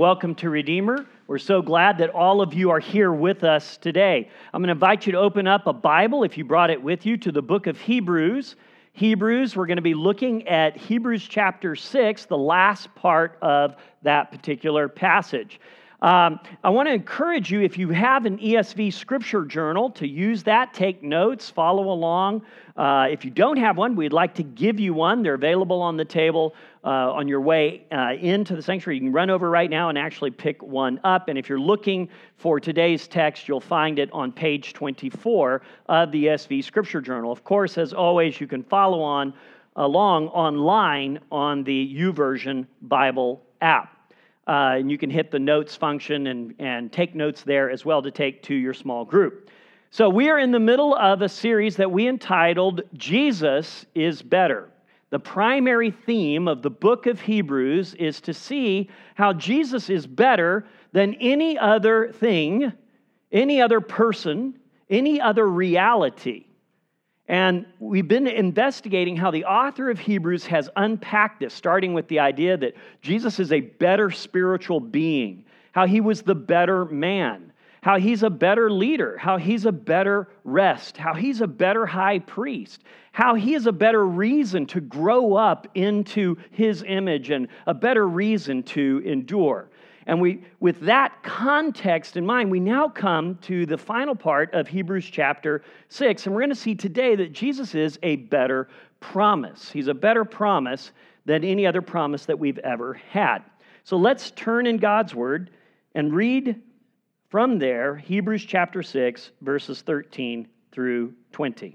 welcome to Redeemer. We're so glad that all of you are here with us today. I'm going to invite you to open up a Bible, if you brought it with you, to the book of Hebrews. We're going to be looking at Hebrews chapter 6, the last part of that particular passage. I want to encourage you, if you have an ESV scripture journal, to use that, take notes, follow along. If you don't have one, we'd like to give you one. They're available on the table on your way into the sanctuary. You can run over right now and actually pick one up. And if you're looking for today's text, you'll find it on page 24 of the ESV scripture journal. Of course, as always, you can follow along online on the YouVersion Bible app. And you can hit the notes function and take notes there as well to take to your small group. So we are in the middle of a series that we entitled, Jesus is Better. The primary theme of the book of Hebrews is to see how Jesus is better than any other thing, any other person, any other reality. And we've been investigating how the author of Hebrews has unpacked this, starting with the idea that Jesus is a better spiritual being, how he was the better man, how he's a better leader, how he's a better rest, how he's a better high priest, how he is a better reason to grow up into his image and a better reason to endure. And with that context in mind, we now come to the final part of Hebrews chapter 6, and we're going to see today that Jesus is a better promise. He's a better promise than any other promise that we've ever had. So let's turn in God's Word and read from there, Hebrews chapter 6, verses 13 through 20.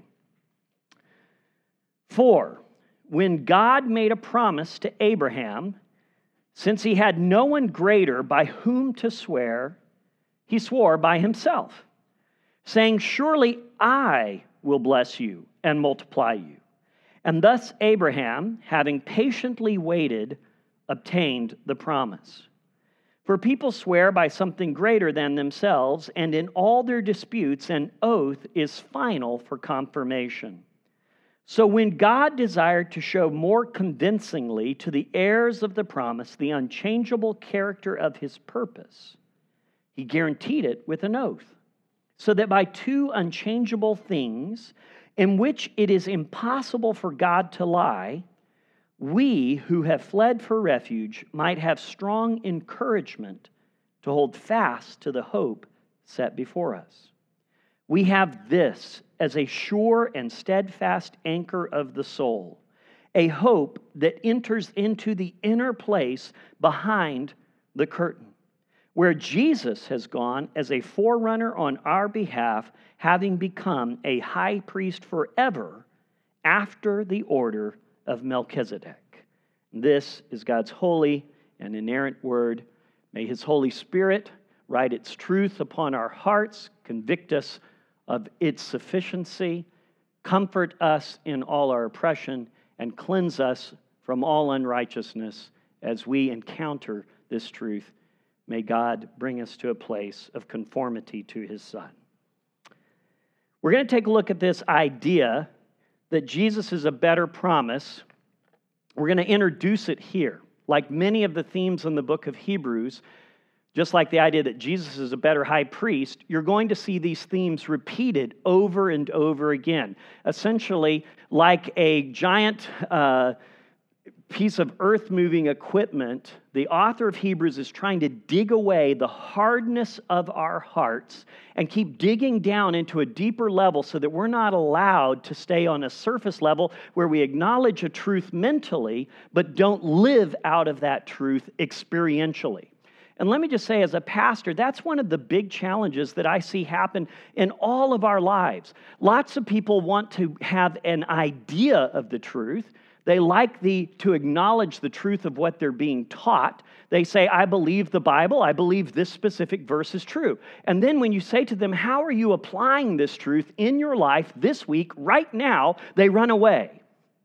For when God made a promise to Abraham, since he had no one greater by whom to swear, he swore by himself, saying, "Surely I will bless you and multiply you." And thus Abraham, having patiently waited, obtained the promise. For people swear by something greater than themselves, and in all their disputes an oath is final for confirmation. So when God desired to show more convincingly to the heirs of the promise the unchangeable character of his purpose, he guaranteed it with an oath, so that by two unchangeable things, in which it is impossible for God to lie, we who have fled for refuge might have strong encouragement to hold fast to the hope set before us. We have this as a sure and steadfast anchor of the soul, a hope that enters into the inner place behind the curtain, where Jesus has gone as a forerunner on our behalf, having become a high priest forever after the order of Melchizedek. This is God's holy and inerrant word. May his Holy Spirit write its truth upon our hearts, convict us of its sufficiency, comfort us in all our oppression, and cleanse us from all unrighteousness as we encounter this truth. May God bring us to a place of conformity to his Son. We're going to take a look at this idea that Jesus is a better promise. We're going to introduce it here. Like many of the themes in the book of Hebrews, just like the idea that Jesus is a better high priest, you're going to see these themes repeated over and over again. Essentially, like a giant piece of earth-moving equipment, the author of Hebrews is trying to dig away the hardness of our hearts and keep digging down into a deeper level so that we're not allowed to stay on a surface level where we acknowledge a truth mentally, but don't live out of that truth experientially. And let me just say, as a pastor, that's one of the big challenges that I see happen in all of our lives. Lots of people want to have an idea of the truth. They like to acknowledge the truth of what they're being taught. They say, I believe the Bible. I believe this specific verse is true. And then when you say to them, how are you applying this truth in your life this week, right now, they run away.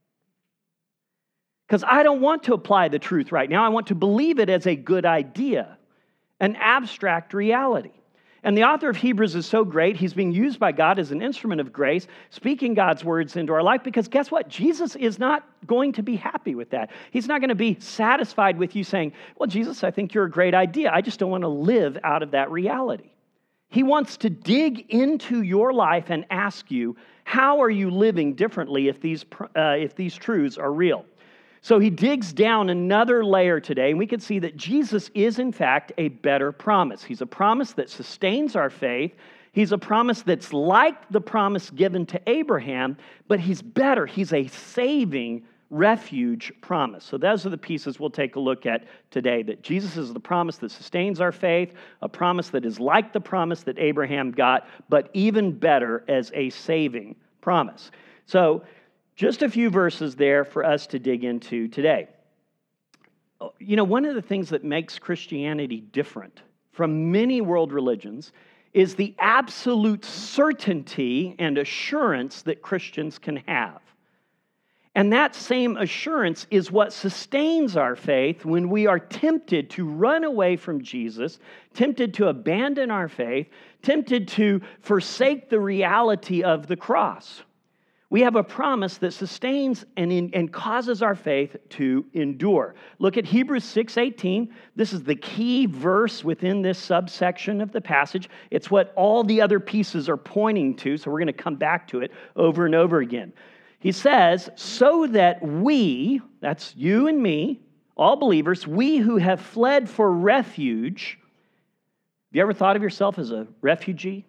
Because I don't want to apply the truth right now. I want to believe it as a good idea, an abstract reality. And the author of Hebrews is so great, he's being used by God as an instrument of grace, speaking God's words into our life, because guess what? Jesus is not going to be happy with that. He's not going to be satisfied with you saying, well, Jesus, I think you're a great idea. I just don't want to live out of that reality. He wants to dig into your life and ask you, how are you living differently if these truths are real? So he digs down another layer today, and we can see that Jesus is, in fact, a better promise. He's a promise that sustains our faith. He's a promise that's like the promise given to Abraham, but he's better. He's a saving refuge promise. So those are the pieces we'll take a look at today, that Jesus is the promise that sustains our faith, a promise that is like the promise that Abraham got, but even better as a saving promise. So just a few verses there for us to dig into today. You know, one of the things that makes Christianity different from many world religions is the absolute certainty and assurance that Christians can have. And that same assurance is what sustains our faith when we are tempted to run away from Jesus, tempted to abandon our faith, tempted to forsake the reality of the cross. We have a promise that sustains and causes our faith to endure. Look at Hebrews 6:18. This is the key verse within this subsection of the passage. It's what all the other pieces are pointing to, so we're going to come back to it over and over again. He says, so that we, that's you and me, all believers, we who have fled for refuge. Have you ever thought of yourself as a refugee?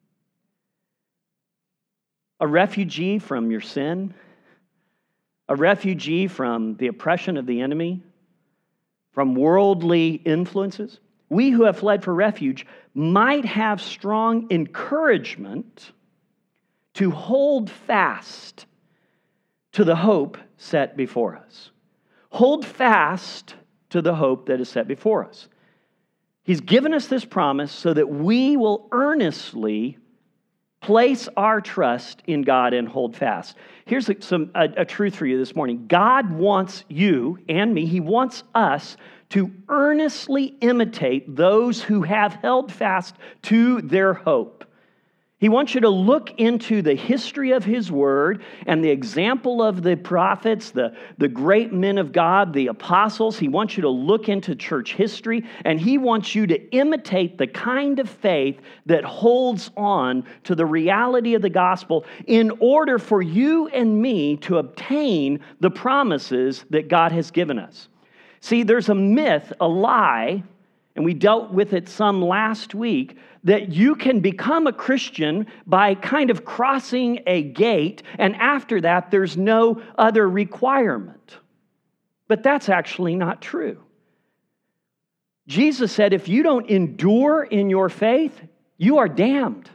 A refugee from your sin, a refugee from the oppression of the enemy, from worldly influences. We who have fled for refuge might have strong encouragement to hold fast to the hope set before us. Hold fast to the hope that is set before us. He's given us this promise so that we will earnestly place our trust in God and hold fast. Here's a truth for you this morning. God wants you and me, He wants us to earnestly imitate those who have held fast to their hope. He wants you to look into the history of His Word and the example of the prophets, the great men of God, the apostles. He wants you to look into church history, and He wants you to imitate the kind of faith that holds on to the reality of the gospel in order for you and me to obtain the promises that God has given us. See, there's a myth, a lie, and we dealt with it some last week, that you can become a Christian by kind of crossing a gate, and after that, there's no other requirement. But that's actually not true. Jesus said, if you don't endure in your faith, you are damned.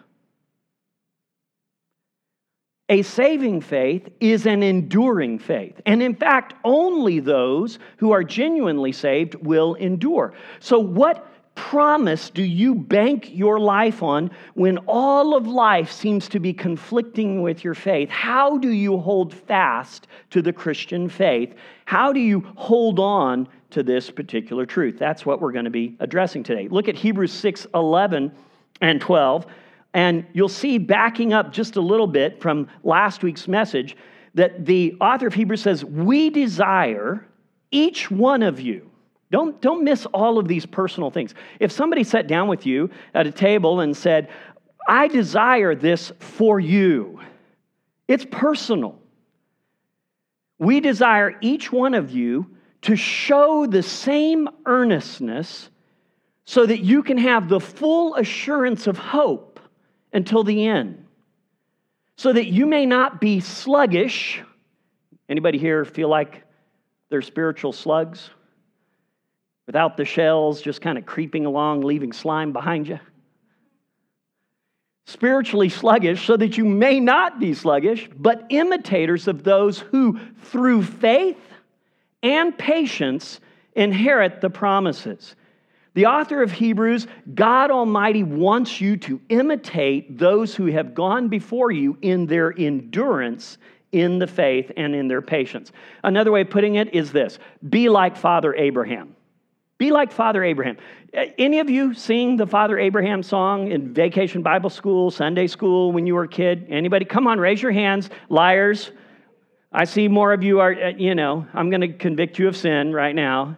A saving faith is an enduring faith. And in fact, only those who are genuinely saved will endure. So what promise do you bank your life on when all of life seems to be conflicting with your faith? How do you hold fast to the Christian faith? How do you hold on to this particular truth? That's what we're going to be addressing today. Look at Hebrews 6:11 and 12. And you'll see, backing up just a little bit from last week's message, that the author of Hebrews says, we desire each one of you. Don't miss all of these personal things. If somebody sat down with you at a table and said, I desire this for you, it's personal. We desire each one of you to show the same earnestness so that you can have the full assurance of hope until the end, so that you may not be sluggish. Anybody here feel like they're spiritual slugs? Without the shells, just kind of creeping along, leaving slime behind you? Spiritually sluggish, so that you may not be sluggish, but imitators of those who, through faith and patience, inherit the promises. The author of Hebrews, God Almighty, wants you to imitate those who have gone before you in their endurance in the faith and in their patience. Another way of putting it is this: be like Father Abraham. Be like Father Abraham. Any of you sing the Father Abraham song in vacation Bible school, Sunday school when you were a kid? Anybody? Come on, raise your hands. Liars. I see more of you are, I'm going to convict you of sin right now,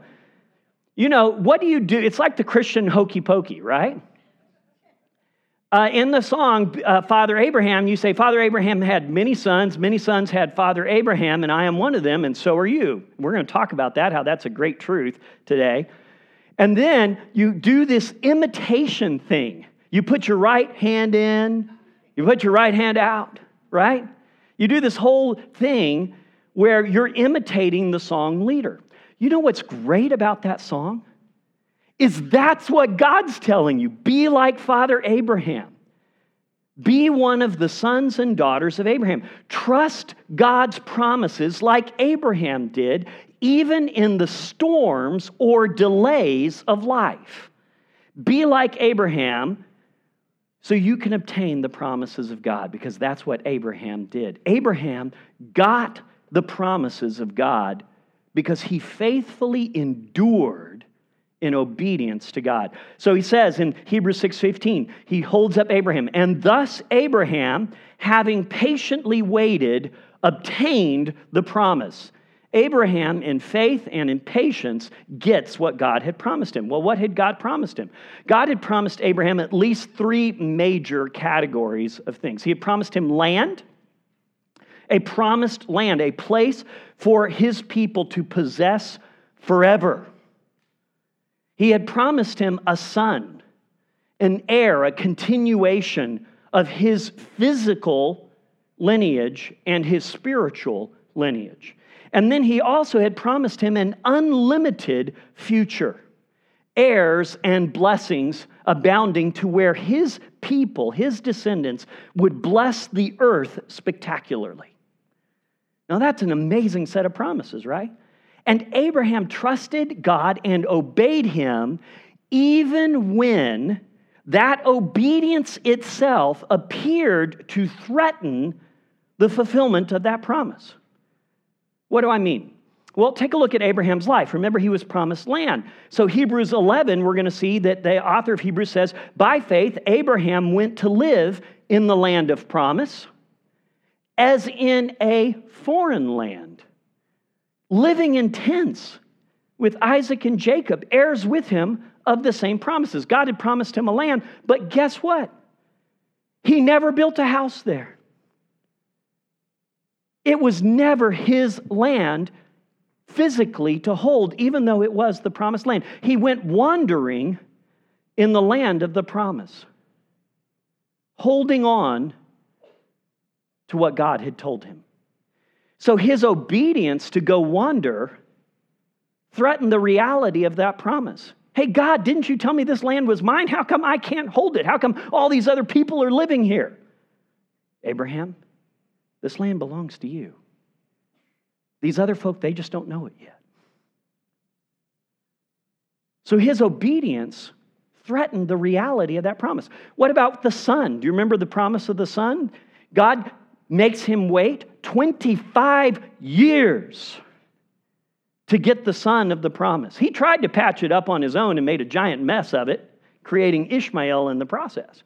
what do you do? It's like the Christian hokey pokey, right? In the song, Father Abraham, you say, Father Abraham had many sons had Father Abraham, and I am one of them, and so are you. We're going to talk about that, how that's a great truth today. And then you do this imitation thing. You put your right hand in, you put your right hand out, right? You do this whole thing where you're imitating the song leader. You know what's great about that song? Is that's what God's telling you. Be like Father Abraham. Be one of the sons and daughters of Abraham. Trust God's promises like Abraham did, even in the storms or delays of life. Be like Abraham so you can obtain the promises of God, because that's what Abraham did. Abraham got the promises of God because he faithfully endured in obedience to God. So he says in Hebrews 6:15, he holds up Abraham, and thus Abraham, having patiently waited, obtained the promise. Abraham, in faith and in patience, gets what God had promised him. Well, what had God promised him? God had promised Abraham at least three major categories of things. He had promised him land, a promised land, a place for his people to possess forever. He had promised him a son, an heir, a continuation of his physical lineage and his spiritual lineage. And then he also had promised him an unlimited future, heirs and blessings abounding to where his people, his descendants, would bless the earth spectacularly. Now that's an amazing set of promises, right? And Abraham trusted God and obeyed him even when that obedience itself appeared to threaten the fulfillment of that promise. What do I mean? Well, take a look at Abraham's life. Remember, he was promised land. So Hebrews 11, we're going to see that the author of Hebrews says, by faith, Abraham went to live in the land of promise as in a foreign land, living in tents with Isaac and Jacob, heirs with him of the same promises. God had promised him a land, but guess what? He never built a house there. It was never his land physically to hold, even though it was the promised land. He went wandering in the land of the promise, holding on to what God had told him. So his obedience to go wander threatened the reality of that promise. Hey, God, didn't you tell me this land was mine? How come I can't hold it? How come all these other people are living here? Abraham, this land belongs to you. These other folk, they just don't know it yet. So his obedience threatened the reality of that promise. What about the son? Do you remember the promise of the son? God makes him wait 25 years to get the son of the promise. He tried to patch it up on his own and made a giant mess of it, creating Ishmael in the process.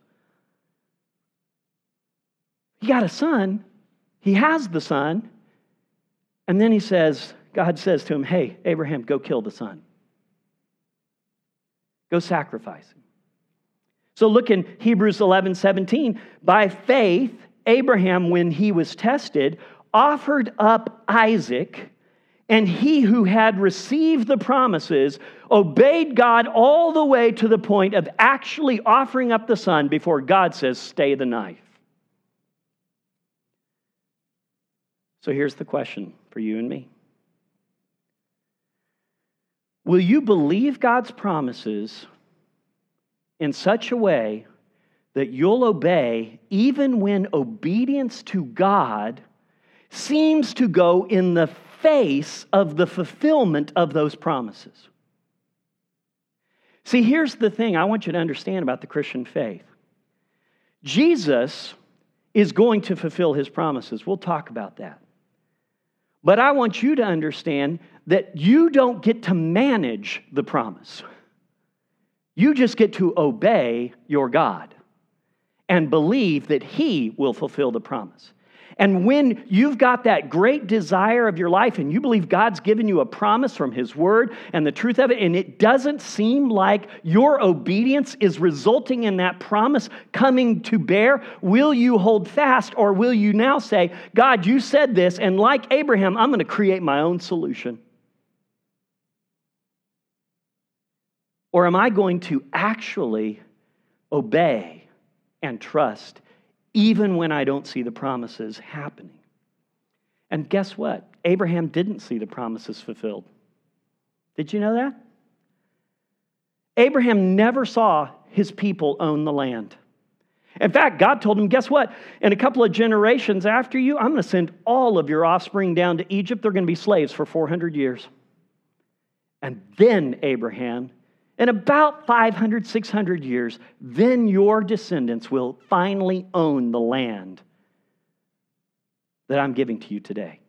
He got a son. He has the son. And then God says to him, hey, Abraham, go kill the son. Go sacrifice him. So look in Hebrews 11:17. By faith, Abraham, when he was tested, offered up Isaac, and he who had received the promises obeyed God all the way to the point of actually offering up the son before God says, stay the knife. So here's the question for you and me. Will you believe God's promises in such a way that you'll obey even when obedience to God seems to go in the face of the fulfillment of those promises? See, here's the thing I want you to understand about the Christian faith. Jesus is going to fulfill his promises. We'll talk about that. But I want you to understand that you don't get to manage the promise. You just get to obey your God and believe that He will fulfill the promise. And when you've got that great desire of your life and you believe God's given you a promise from His Word and the truth of it, and it doesn't seem like your obedience is resulting in that promise coming to bear, will you hold fast, or will you now say, God, you said this, and like Abraham, I'm going to create my own solution? Or am I going to actually obey and trust even when I don't see the promises happening? And guess what? Abraham didn't see the promises fulfilled. Did you know that? Abraham never saw his people own the land. In fact, God told him, guess what? In a couple of generations after you, I'm going to send all of your offspring down to Egypt. They're going to be slaves for 400 years. And then Abraham, in about 500, 600 years, then your descendants will finally own the land that I'm giving to you today.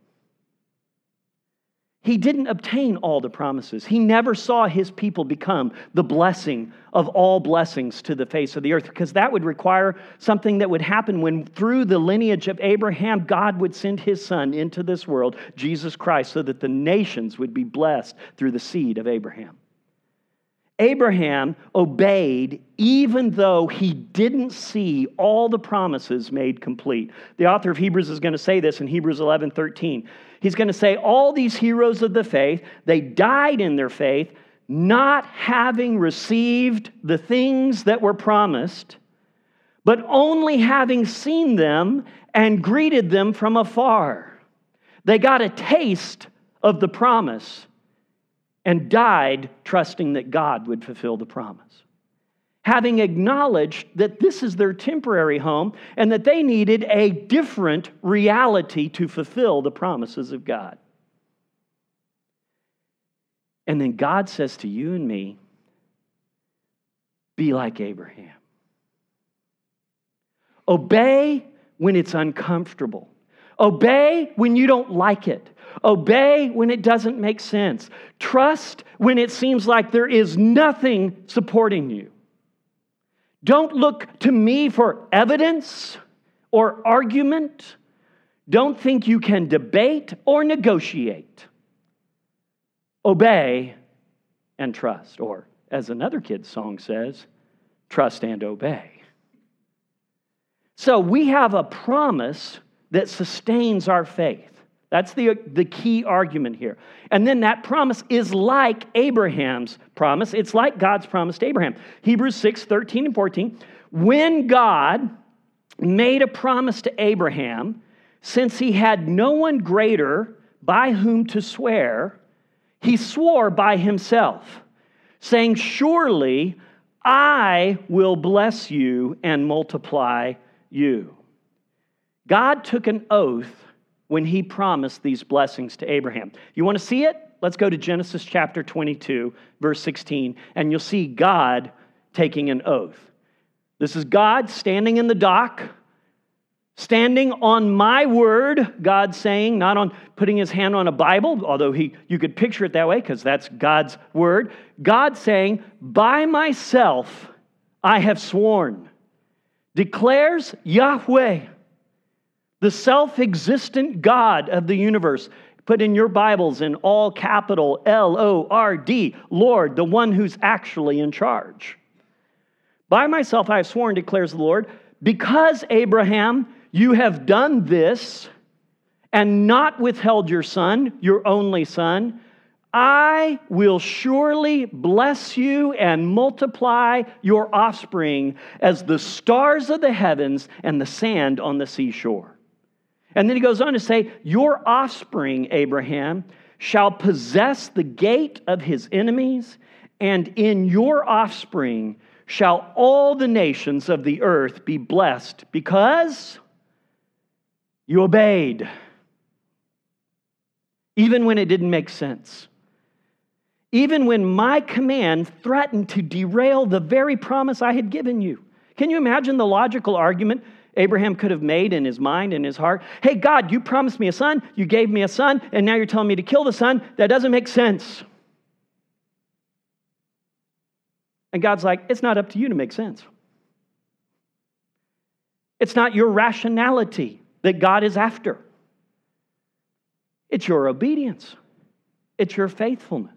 He didn't obtain all the promises. He never saw his people become the blessing of all blessings to the face of the earth, because that would require something that would happen when, through the lineage of Abraham, God would send His Son into this world, Jesus Christ, so that the nations would be blessed through the seed of Abraham. Abraham obeyed even though he didn't see all the promises made complete. The author of Hebrews is going to say this in Hebrews 11:13. He's going to say, all these heroes of the faith, they died in their faith, not having received the things that were promised, but only having seen them and greeted them from afar. They got a taste of the promise and died trusting that God would fulfill the promise, having acknowledged that this is their temporary home and that they needed a different reality to fulfill the promises of God. And then God says to you and me, be like Abraham. Obey when it's uncomfortable. Obey when you don't like it. Obey when it doesn't make sense. Trust when it seems like there is nothing supporting you. Don't look to me for evidence or argument. Don't think you can debate or negotiate. Obey and trust. Or, as another kid's song says, trust and obey. So we have a promise that sustains our faith. That's the key argument here. And then that promise is like Abraham's promise. It's like God's promise to Abraham. Hebrews 6:13 and 14. When God made a promise to Abraham, since he had no one greater by whom to swear, he swore by himself, saying, surely I will bless you and multiply you. God took an oath when He promised these blessings to Abraham. You want to see it? Let's go to Genesis chapter 22, verse 16, and you'll see God taking an oath. This is God standing in the dock, standing on my word, God saying, not on putting His hand on a Bible, although you could picture it that way because that's God's word. God saying, by myself I have sworn, declares Yahweh, the self-existent God of the universe. Put in your Bibles in all capital L-O-R-D, Lord, the one who's actually in charge. By myself I have sworn, declares the Lord, because, Abraham, you have done this and not withheld your son, your only son, I will surely bless you and multiply your offspring as the stars of the heavens and the sand on the seashore. And then he goes on to say, your offspring, Abraham, shall possess the gate of his enemies, and in your offspring shall all the nations of the earth be blessed, because you obeyed, even when it didn't make sense. Even when my command threatened to derail the very promise I had given you. Can you imagine the logical argument? Abraham could have made in his mind, in his heart, hey, God, you promised me a son, you gave me a son, and now you're telling me to kill the son. That doesn't make sense. And God's like, it's not up to you to make sense. It's not your rationality that God is after. It's your obedience. It's your faithfulness.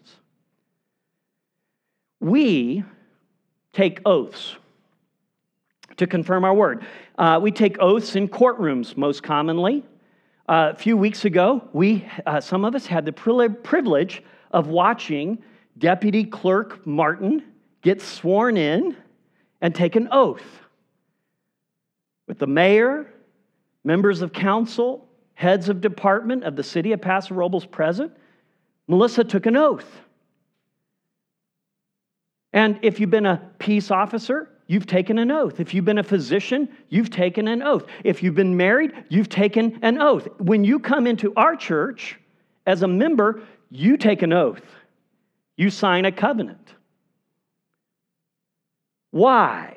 We take oaths to confirm our word. We take oaths in courtrooms most commonly. A few weeks ago, some of us had the privilege of watching Deputy Clerk Martin get sworn in and take an oath with the mayor, members of council, heads of department of the city of Paso Robles present. Melissa took an oath. And if you've been a peace officer, you've taken an oath. If you've been a physician, you've taken an oath. If you've been married, you've taken an oath. When you come into our church as a member, you take an oath. You sign a covenant. Why?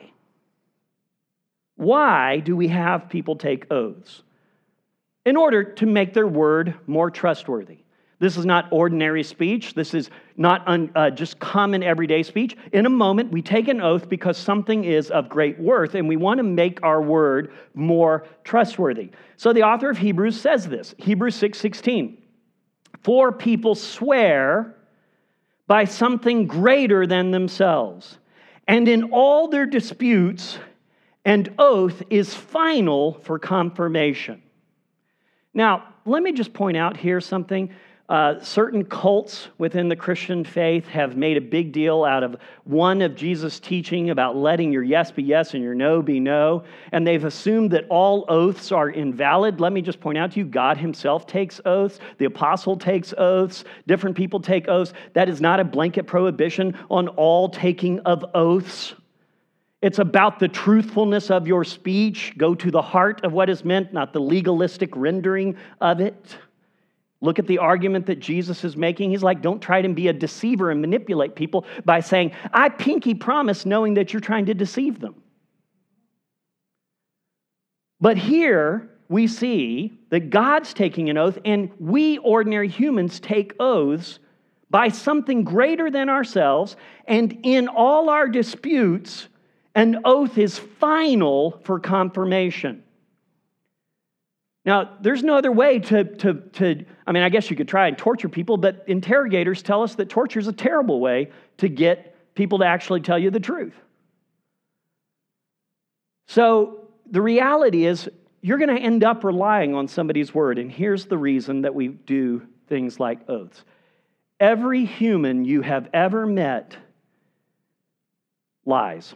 Why do we have people take oaths? In order to make their word more trustworthy. This is not ordinary speech. This is not just common everyday speech. In a moment, we take an oath because something is of great worth, and we want to make our word more trustworthy. So the author of Hebrews says this, Hebrews 6:16. For people swear by something greater than themselves, and in all their disputes, an oath is final for confirmation. Now, let me just point out here something. Certain cults within the Christian faith have made a big deal out of one of Jesus' teaching about letting your yes be yes and your no be no, and they've assumed that all oaths are invalid. Let me just point out to you, God himself takes oaths, the apostle takes oaths, different people take oaths. That is not a blanket prohibition on all taking of oaths. It's about the truthfulness of your speech. Go to the heart of what is meant, not the legalistic rendering of it. Look at the argument that Jesus is making. He's like, don't try to be a deceiver and manipulate people by saying, I pinky promise, knowing that you're trying to deceive them. But here we see that God's taking an oath, and we ordinary humans take oaths by something greater than ourselves, and in all our disputes, an oath is final for confirmation. Now, there's no other way I guess you could try and torture people, but interrogators tell us that torture is a terrible way to get people to actually tell you the truth. So the reality is you're going to end up relying on somebody's word, and here's the reason that we do things like oaths. Every human you have ever met lies.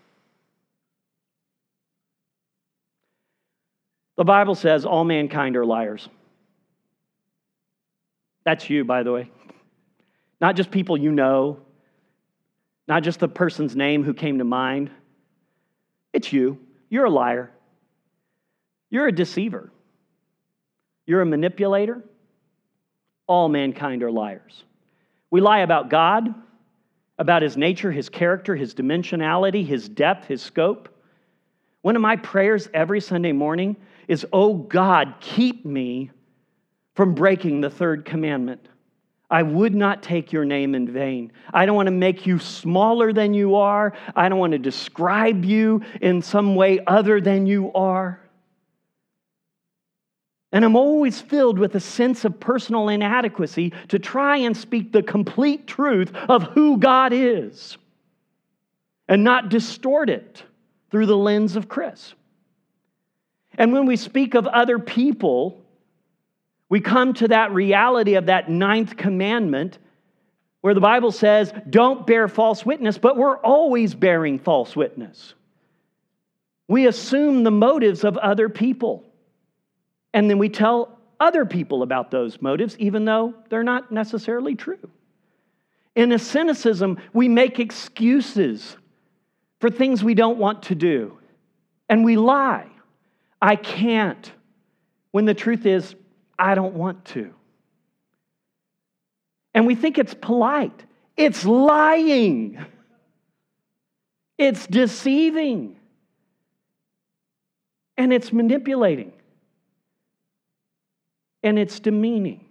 The Bible says all mankind are liars. That's you, by the way. Not just people you know, not just the person's name who came to mind. It's you. You're a liar. You're a deceiver. You're a manipulator. All mankind are liars. We lie about God, about his nature, his character, his dimensionality, his depth, his scope. One of my prayers every Sunday morning is, oh God, keep me from breaking the third commandment. I would not take your name in vain. I don't want to make you smaller than you are. I don't want to describe you in some way other than you are. And I'm always filled with a sense of personal inadequacy to try and speak the complete truth of who God is and not distort it through the lens of Chris. And when we speak of other people, we come to that reality of that 9th commandment where the Bible says, don't bear false witness, but we're always bearing false witness. We assume the motives of other people, and then we tell other people about those motives, even though they're not necessarily true. In a cynicism, we make excuses for things we don't want to do, and we lie. I can't, when the truth is, I don't want to. And we think it's polite. It's lying. It's deceiving. And it's manipulating. And it's demeaning.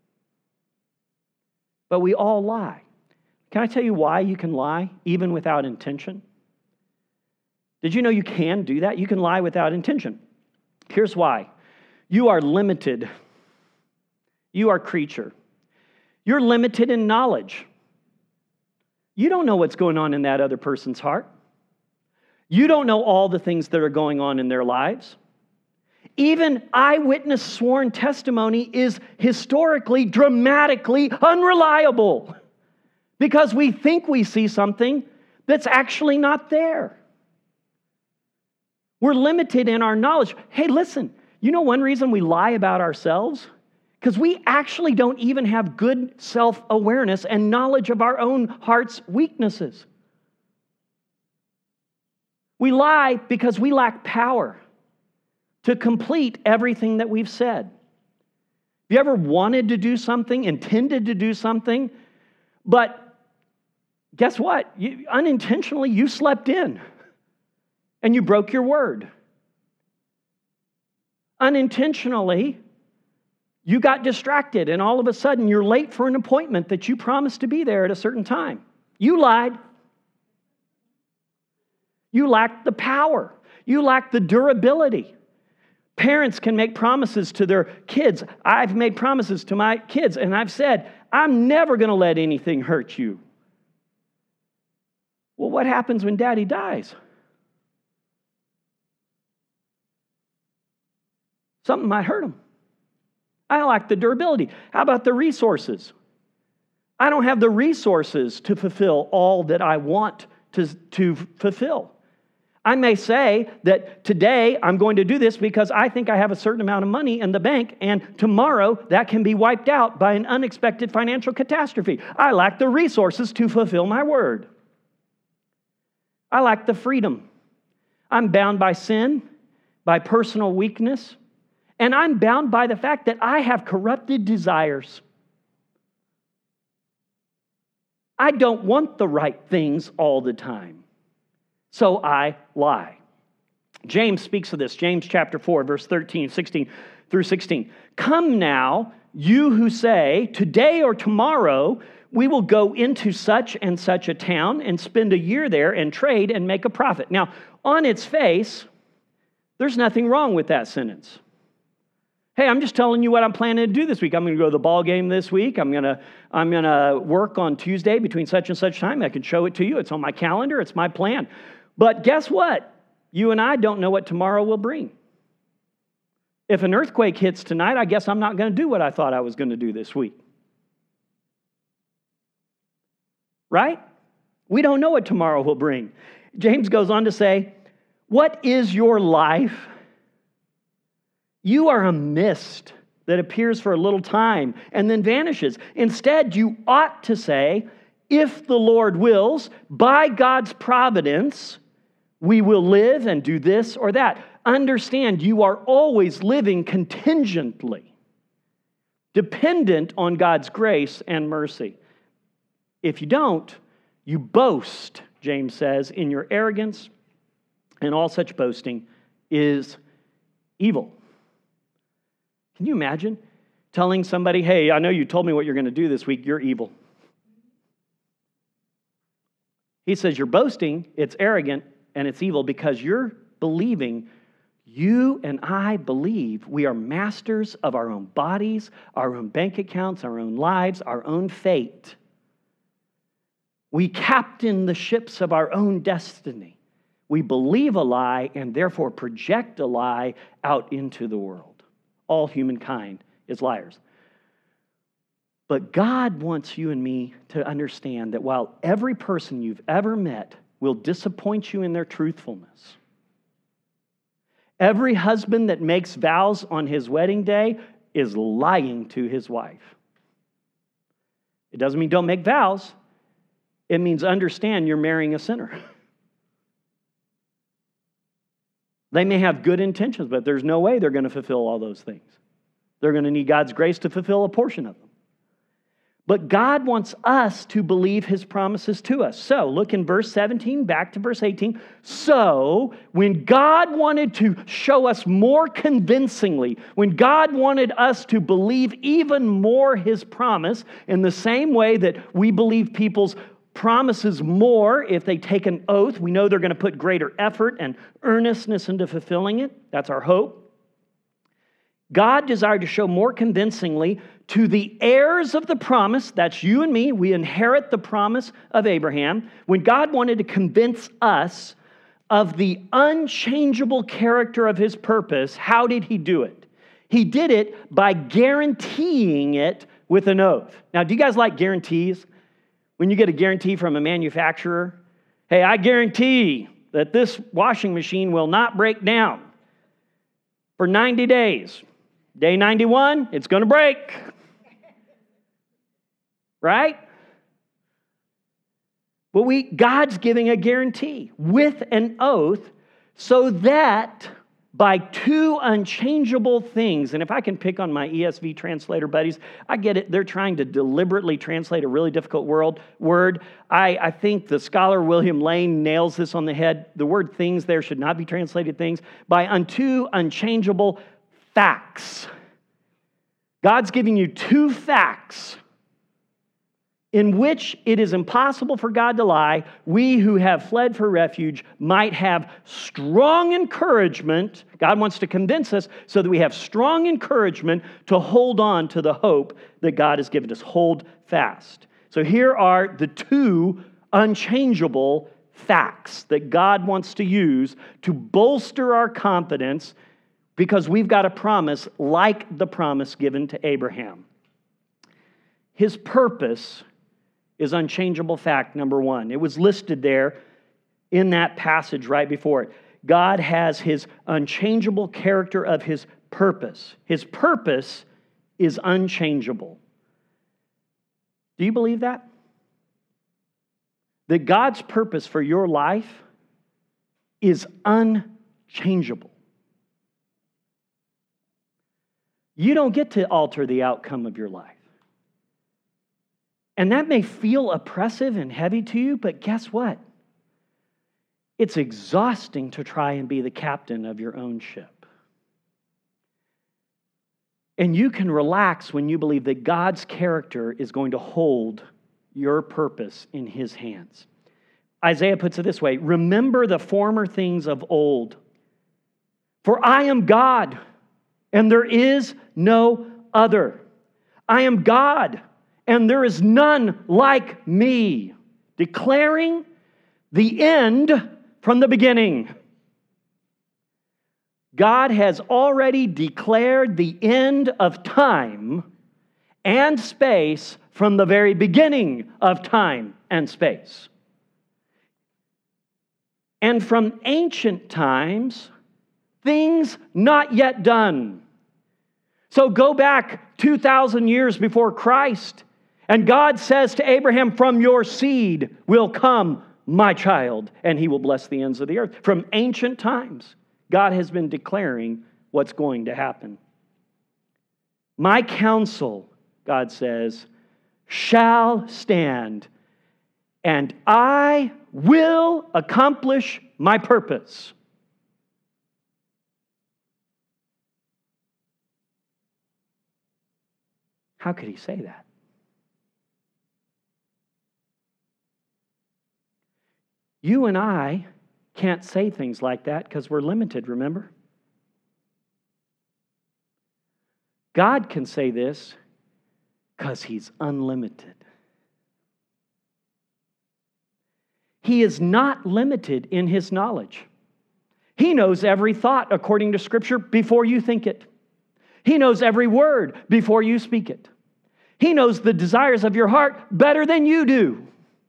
But we all lie. Can I tell you why you can lie even without intention? Did you know you can do that? You can lie without intention. Here's why. You are limited. You are a creature. You're limited in knowledge. You don't know what's going on in that other person's heart. You don't know all the things that are going on in their lives. Even eyewitness sworn testimony is historically, dramatically unreliable because we think we see something that's actually not there. We're limited in our knowledge. Hey, listen, you know one reason we lie about ourselves? Because we actually don't even have good self-awareness and knowledge of our own heart's weaknesses. We lie because we lack power to complete everything that we've said. Have you ever wanted to do something, intended to do something, but guess what? Unintentionally, you slept in and you broke your word. Unintentionally, you got distracted and all of a sudden you're late for an appointment that you promised to be there at a certain time. You lied. You lacked the power. You lacked the durability. Parents can make promises to their kids. I've made promises to my kids, and I've said, I'm never going to let anything hurt you. Well, what happens when daddy dies? Something might hurt him. I lack the durability. How about the resources? I don't have the resources to fulfill all that I want to fulfill. I may say that today I'm going to do this because I think I have a certain amount of money in the bank, and tomorrow that can be wiped out by an unexpected financial catastrophe. I lack the resources to fulfill my word. I lack the freedom. I'm bound by sin, by personal weakness, and I'm bound by the fact that I have corrupted desires. I don't want the right things all the time. So I lie. James speaks of this. James chapter 4, verse 16 through 16. Come now, you who say, today or tomorrow we will go into such and such a town and spend a year there and trade and make a profit. Now, on its face, there's nothing wrong with that sentence. Hey, I'm just telling you what I'm planning to do this week. I'm going to go to the ball game this week. I'm going to work on Tuesday between such and such time. I can show it to you. It's on my calendar. It's my plan. But guess what? You and I don't know what tomorrow will bring. If an earthquake hits tonight, I guess I'm not going to do what I thought I was going to do this week. Right? We don't know what tomorrow will bring. James goes on to say, what is your life? You are a mist that appears for a little time and then vanishes. Instead, you ought to say, if the Lord wills, by God's providence, we will live and do this or that. Understand, you are always living contingently, dependent on God's grace and mercy. If you don't, you boast, James says, in your arrogance, and all such boasting is evil. Can you imagine telling somebody, hey, I know you told me what you're going to do this week, you're evil. He says you're boasting, it's arrogant, and it's evil because you're believing, you and I believe we are masters of our own bodies, our own bank accounts, our own lives, our own fate. We captain the ships of our own destiny. We believe a lie and therefore project a lie out into the world. All humankind is liars. But God wants you and me to understand that while every person you've ever met will disappoint you in their truthfulness, every husband that makes vows on his wedding day is lying to his wife. It doesn't mean don't make vows. It means understand you're marrying a sinner. They may have good intentions, but there's no way they're going to fulfill all those things. They're going to need God's grace to fulfill a portion of them. But God wants us to believe His promises to us. So, look in verse 17, back to verse 18. So, when God wanted to show us more convincingly, when God wanted us to believe even more His promise, in the same way that we believe people's promises more if they take an oath, we know they're going to put greater effort and earnestness into fulfilling it. That's our hope. God desired to show more convincingly to the heirs of the promise, that's you and me, we inherit the promise of Abraham. When God wanted to convince us of the unchangeable character of His purpose, how did He do it? He did it by guaranteeing it with an oath. Now, do you guys like guarantees? When you get a guarantee from a manufacturer, hey, I guarantee that this washing machine will not break down for 90 days. Day 91, it's going to break. Right? But God's giving a guarantee with an oath so that by two unchangeable things, and if I can pick on my ESV translator buddies, I get it. They're trying to deliberately translate a really difficult word. I think the scholar William Lane nails this on the head. The word things there should not be translated things. By unto unchangeable facts. God's giving you two facts in which it is impossible for God to lie. We who have fled for refuge might have strong encouragement. God wants to convince us so that we have strong encouragement to hold on to the hope that God has given us. Hold fast. So here are the two unchangeable facts that God wants to use to bolster our confidence, because we've got a promise like the promise given to Abraham. His purpose is unchangeable fact number one. It was listed there in that passage right before it. God has His unchangeable character of His purpose. His purpose is unchangeable. Do you believe that? That God's purpose for your life is unchangeable. You don't get to alter the outcome of your life. And that may feel oppressive and heavy to you, but guess what? It's exhausting to try and be the captain of your own ship. And you can relax when you believe that God's character is going to hold your purpose in His hands. Isaiah puts it this way: remember the former things of old. For I am God, and there is no other. I am God, and there is none like me, declaring the end from the beginning. God has already declared the end of time and space from the very beginning of time and space. And from ancient times, things not yet done. So go back 2,000 years before Christ, and God says to Abraham, from your seed will come my child, and he will bless the ends of the earth. From ancient times, God has been declaring what's going to happen. My counsel, God says, shall stand, and I will accomplish my purpose. How could he say that? You and I can't say things like that because we're limited, remember? God can say this because He's unlimited. He is not limited in His knowledge. He knows every thought according to Scripture before you think it. He knows every word before you speak it. He knows the desires of your heart better than you do.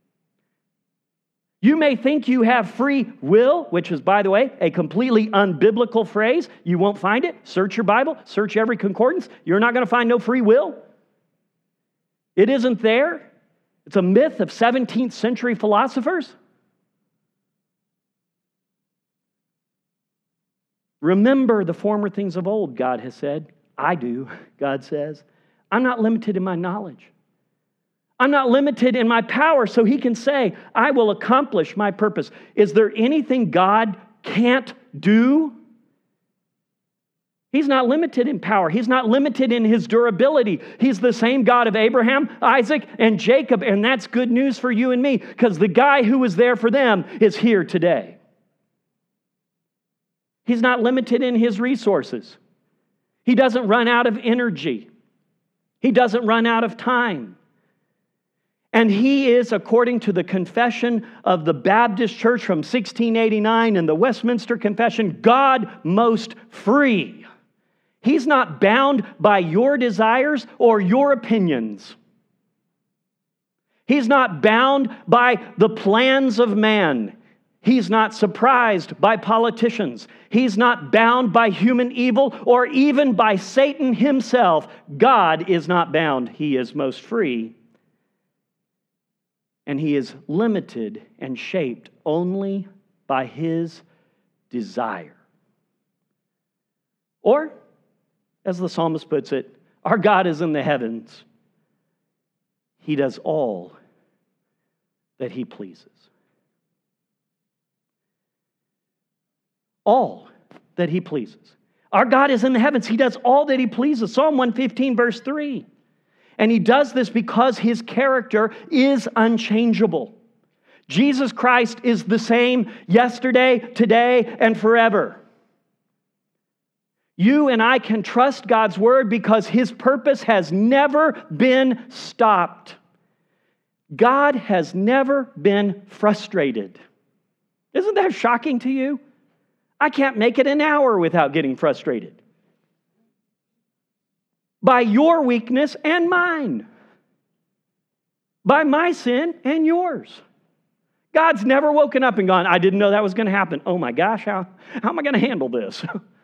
You may think you have free will, which is, by the way, a completely unbiblical phrase. You won't find it. Search your Bible. Search every concordance. You're not going to find no free will. It isn't there. It's a myth of 17th century philosophers. Remember the former things of old, God has said. I do, God says. I'm not limited in my knowledge. I'm not limited in my power, so he can say, I will accomplish my purpose. Is there anything God can't do? He's not limited in power. He's not limited in his durability. He's the same God of Abraham, Isaac, and Jacob, and that's good news for you and me, because the guy who was there for them is here today. He's not limited in his resources. He doesn't run out of energy. He doesn't run out of time. And he is, according to the confession of the Baptist Church from 1689 and the Westminster Confession, God most free. He's not bound by your desires or your opinions. He's not bound by the plans of man. He's not surprised by politicians. He's not bound by human evil or even by Satan himself. God is not bound. He is most free. And he is limited and shaped only by his desire. Or, as the psalmist puts it, our God is in the heavens. He does all that he pleases. All that he pleases. Our God is in the heavens. He does all that he pleases. Psalm 115, verse 3. And he does this because his character is unchangeable. Jesus Christ is the same yesterday, today, and forever. You and I can trust God's word because his purpose has never been stopped. God has never been frustrated. Isn't that shocking to you? I can't make it an hour without getting frustrated. By your weakness and mine. By my sin and yours. God's never woken up and gone, I didn't know that was going to happen. Oh my gosh, how am I going to handle this?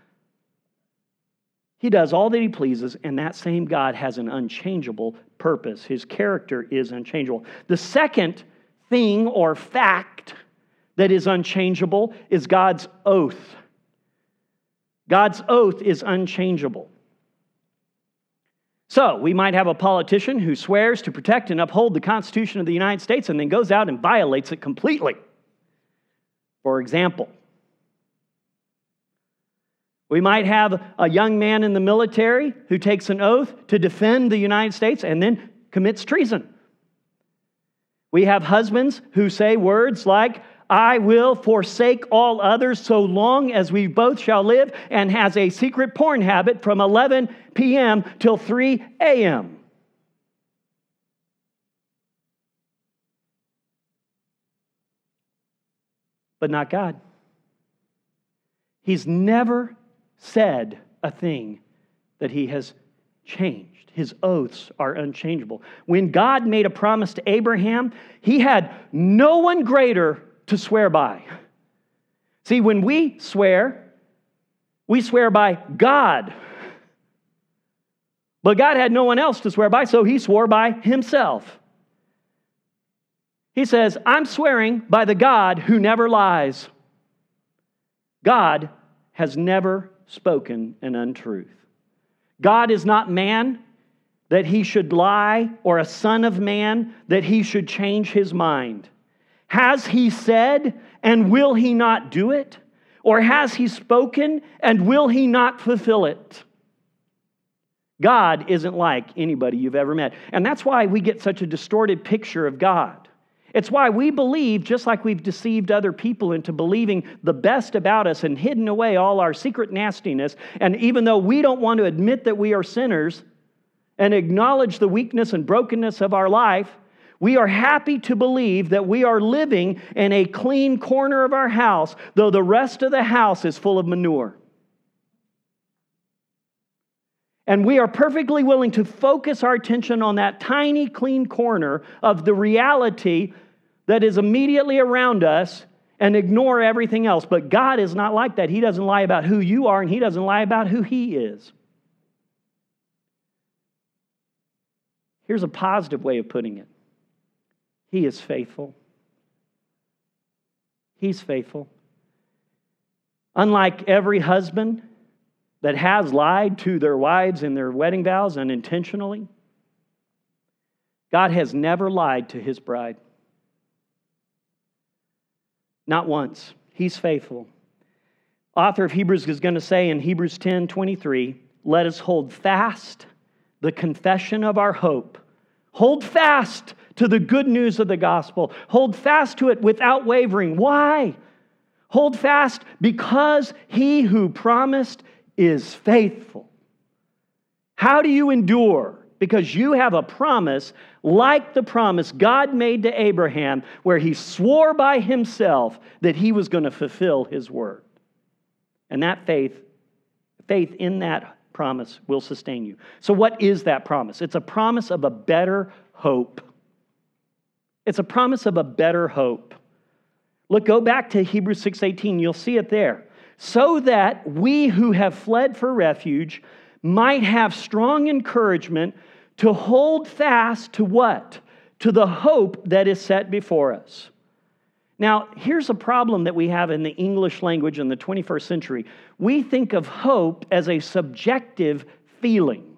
He does all that he pleases, and that same God has an unchangeable purpose. His character is unchangeable. The second thing or fact that is unchangeable is God's oath. God's oath is unchangeable. So, we might have a politician who swears to protect and uphold the Constitution of the United States and then goes out and violates it completely. For example, we might have a young man in the military who takes an oath to defend the United States and then commits treason. We have husbands who say words like, I will forsake all others so long as we both shall live, and has a secret porn habit from 11 p.m. till 3 a.m. But not God. He's never said a thing that he has changed. His oaths are unchangeable. When God made a promise to Abraham, he had no one greater to swear by. See, when we swear by God. But God had no one else to swear by, so he swore by himself. He says, I'm swearing by the God who never lies. God has never spoken an untruth. God is not man that he should lie, or a son of man that he should change his mind. Has he said, and will he not do it? Or has he spoken, and will he not fulfill it? God isn't like anybody you've ever met. And that's why we get such a distorted picture of God. It's why we believe, just like we've deceived other people into believing the best about us and hidden away all our secret nastiness, and even though we don't want to admit that we are sinners and acknowledge the weakness and brokenness of our life, we are happy to believe that we are living in a clean corner of our house, though the rest of the house is full of manure. And we are perfectly willing to focus our attention on that tiny, clean corner of the reality that is immediately around us and ignore everything else. But God is not like that. He doesn't lie about who you are, and he doesn't lie about who he is. Here's a positive way of putting it. He is faithful. He's faithful. Unlike every husband that has lied to their wives in their wedding vows unintentionally, God has never lied to his bride. Not once. He's faithful. Author of Hebrews is going to say in Hebrews 10:23, let us hold fast the confession of our hope. Hold fast to the good news of the gospel. Hold fast to it without wavering. Why? Hold fast because he who promised is faithful. How do you endure? Because you have a promise like the promise God made to Abraham, where he swore by himself that he was going to fulfill his word. And that faith in that promise will sustain you. So what is that promise? It's a promise of a better hope. It's a promise of a better hope. Look, go back to Hebrews 6:18. You'll see it there. So that we who have fled for refuge might have strong encouragement to hold fast to what? To the hope that is set before us. Now, here's a problem that we have in the English language in the 21st century. We think of hope as a subjective feeling,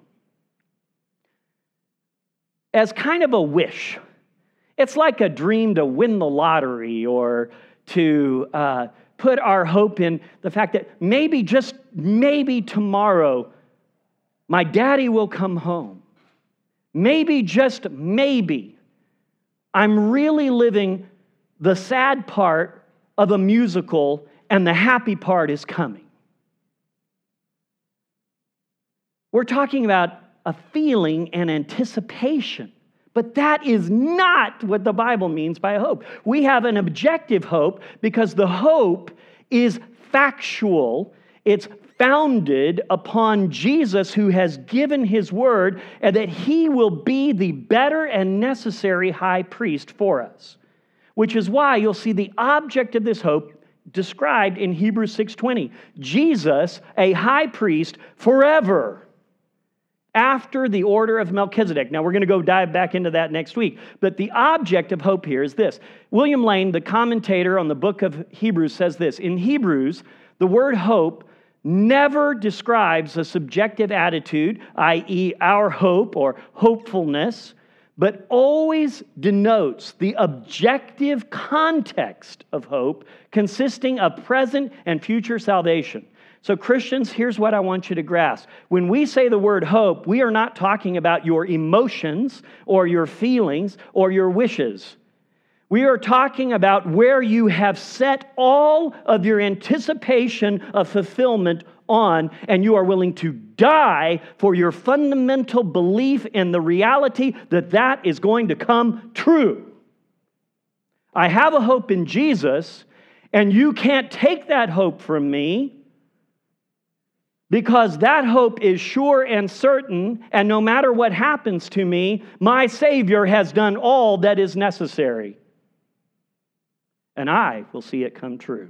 as kind of a wish. It's like a dream to win the lottery or to put our hope in the fact that maybe, just maybe tomorrow, my daddy will come home. Maybe, just maybe, I'm really living the sad part of a musical and the happy part is coming. We're talking about a feeling and anticipation. But that is not what the Bible means by hope. We have an objective hope because the hope is factual. It's founded upon Jesus, who has given his word, and that he will be the better and necessary high priest for us. Which is why you'll see the object of this hope described in Hebrews 6:20. Jesus, a high priest forever, after the order of Melchizedek. Now, we're going to go dive back into that next week. But the object of hope here is this. William Lane, the commentator on the book of Hebrews, says this. In Hebrews, the word hope never describes a subjective attitude, i.e., our hope or hopefulness, but always denotes the objective context of hope consisting of present and future salvation. So Christians, here's what I want you to grasp. When we say the word hope, we are not talking about your emotions or your feelings or your wishes. We are talking about where you have set all of your anticipation of fulfillment on, and you are willing to die for your fundamental belief in the reality that that is going to come true. I have a hope in Jesus, and you can't take that hope from me, because that hope is sure and certain, and no matter what happens to me, my Savior has done all that is necessary. And I will see it come true.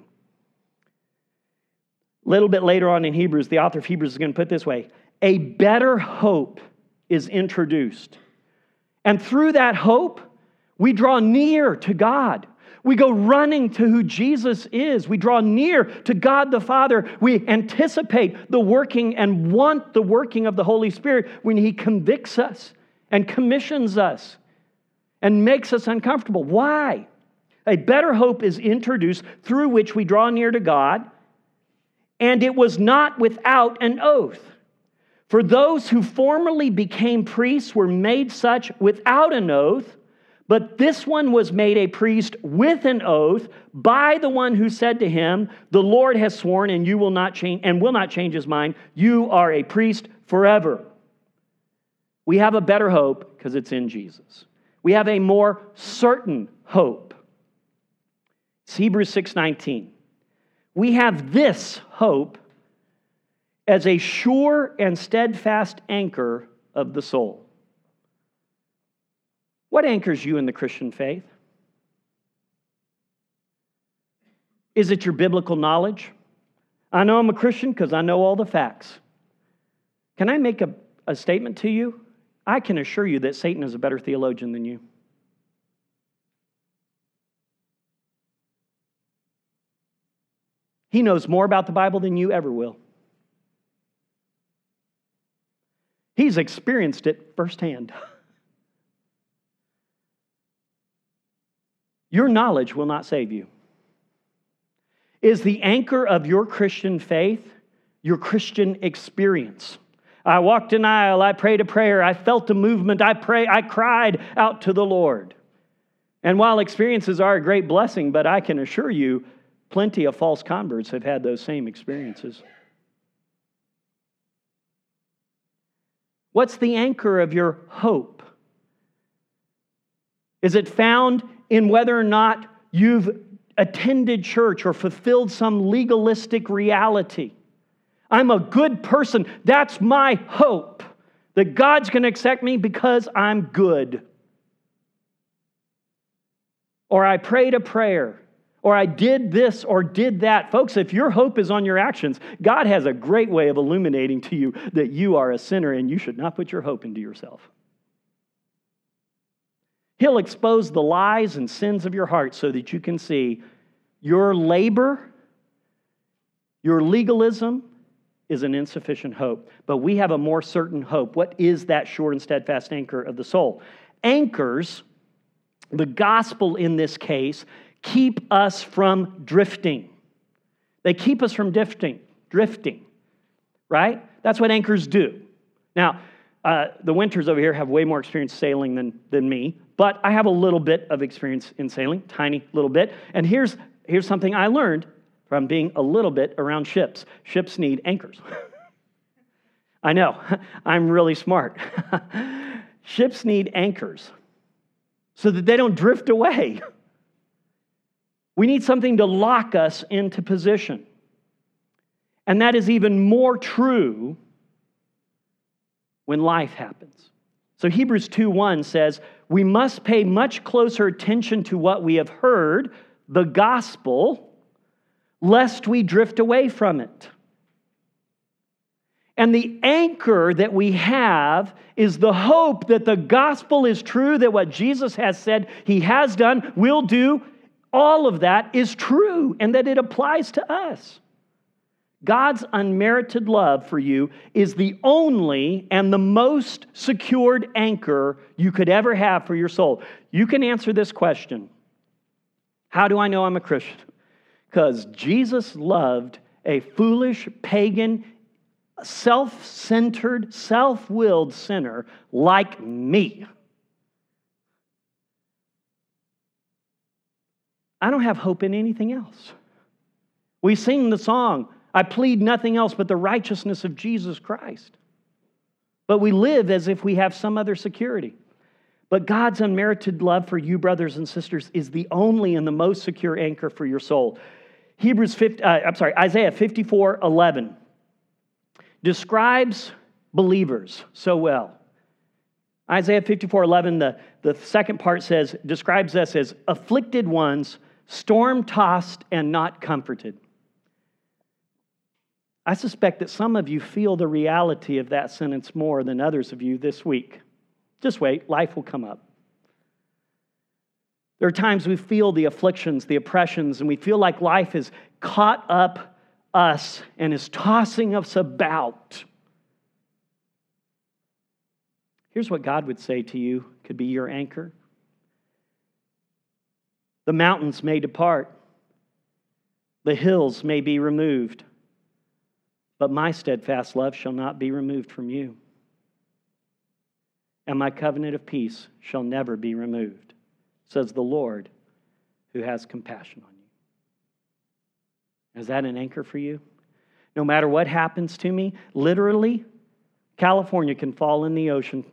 A little bit later on in Hebrews, the author of Hebrews is going to put it this way. A better hope is introduced. And through that hope, we draw near to God. We go running to who Jesus is. We draw near to God the Father. We anticipate the working and want the working of the Holy Spirit when He convicts us and commissions us and makes us uncomfortable. Why? A better hope is introduced through which we draw near to God, and it was not without an oath. For those who formerly became priests were made such without an oath, but this one was made a priest with an oath by the one who said to him, the Lord has sworn and you will not change and will not change his mind. You are a priest forever. We have a better hope because it's in Jesus. We have a more certain hope. It's Hebrews 6:19. We have this hope as a sure and steadfast anchor of the soul. What anchors you in the Christian faith? Is it your biblical knowledge? I know I'm a Christian because I know all the facts. Can I make a statement to you? I can assure you that Satan is a better theologian than you. He knows more about the Bible than you ever will. He's experienced it firsthand. your knowledge will not save you. Is the anchor of your Christian faith your Christian experience? I walked an aisle, I prayed a prayer, I felt a movement, I cried out to the Lord. And while experiences are a great blessing, but I can assure you, plenty of false converts have had those same experiences. What's the anchor of your hope? Is it found in whether or not you've attended church or fulfilled some legalistic reality? I'm a good person. That's my hope, that God's going to accept me because I'm good. Or I prayed a prayer, or I did this or did that. Folks, if your hope is on your actions, God has a great way of illuminating to you that you are a sinner and you should not put your hope into yourself. He'll expose the lies and sins of your heart so that you can see your labor, your legalism is an insufficient hope. But we have a more certain hope. What is that sure and steadfast anchor of the soul? Anchors, the gospel in this case, keep us from drifting. They keep us from drifting, right? That's what anchors do. Now, the winters over here have way more experience sailing than me, but I have a little bit of experience in sailing, tiny little bit. And here's something I learned from being a little bit around ships. Ships need anchors. I know, I'm really smart. Ships need anchors so that they don't drift away. We need something to lock us into position. And that is even more true when life happens. So Hebrews 2:1 says, we must pay much closer attention to what we have heard, the gospel, lest we drift away from it. And the anchor that we have is the hope that the gospel is true, that what Jesus has said he has done, will do, all of that is true, and that it applies to us. God's unmerited love for you is the only and the most secured anchor you could ever have for your soul. You can answer this question. How do I know I'm a Christian? Because Jesus loved a foolish, pagan, self-centered, self-willed sinner like me. I don't have hope in anything else. We sing the song, I plead nothing else but the righteousness of Jesus Christ. But we live as if we have some other security. But God's unmerited love for you, brothers and sisters, is the only and the most secure anchor for your soul. Isaiah 54:11 describes believers so well. Isaiah 54:11, the second part describes us as afflicted ones, storm-tossed and not comforted. I suspect that some of you feel the reality of that sentence more than others of you this week. Just wait, life will come up. There are times we feel the afflictions, the oppressions, and we feel like life has caught up us and is tossing us about. Here's what God would say to you, could be your anchor. The mountains may depart, the hills may be removed, but my steadfast love shall not be removed from you, and my covenant of peace shall never be removed, says the Lord who has compassion on you. Is that an anchor for you? No matter what happens to me, literally, California can fall in the ocean,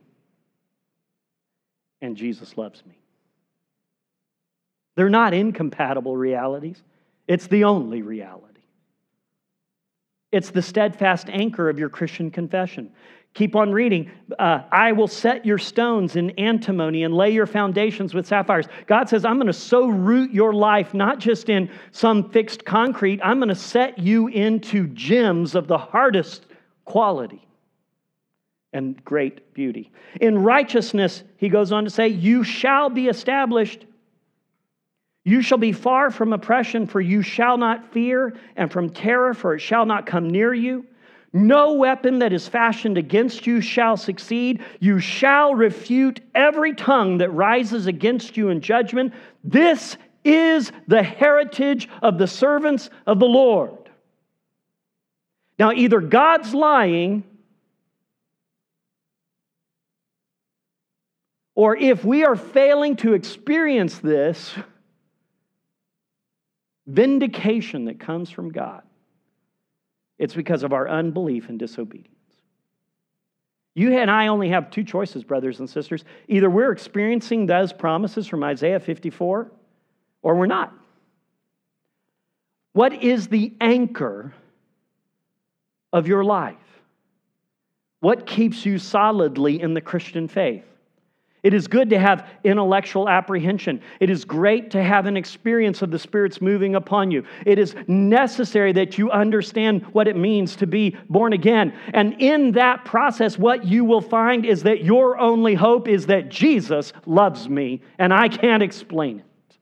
and Jesus loves me. They're not incompatible realities. It's the only reality. It's the steadfast anchor of your Christian confession. Keep on reading. I will set your stones in antimony and lay your foundations with sapphires. God says, I'm going to so root your life, not just in some fixed concrete. I'm going to set you into gems of the hardest quality and great beauty. In righteousness, he goes on to say, you shall be established. You shall be far from oppression, for you shall not fear, and from terror, for it shall not come near you. No weapon that is fashioned against you shall succeed. You shall refute every tongue that rises against you in judgment. This is the heritage of the servants of the Lord. Now, either God's lying, or if we are failing to experience this vindication that comes from God, it's because of our unbelief and disobedience. You and I only have two choices, brothers and sisters. Either we're experiencing those promises from Isaiah 54, or we're not. What is the anchor of your life? What keeps you solidly in the Christian faith? It is good to have intellectual apprehension. It is great to have an experience of the Spirit's moving upon you. It is necessary that you understand what it means to be born again. And in that process, what you will find is that your only hope is that Jesus loves me, and I can't explain it.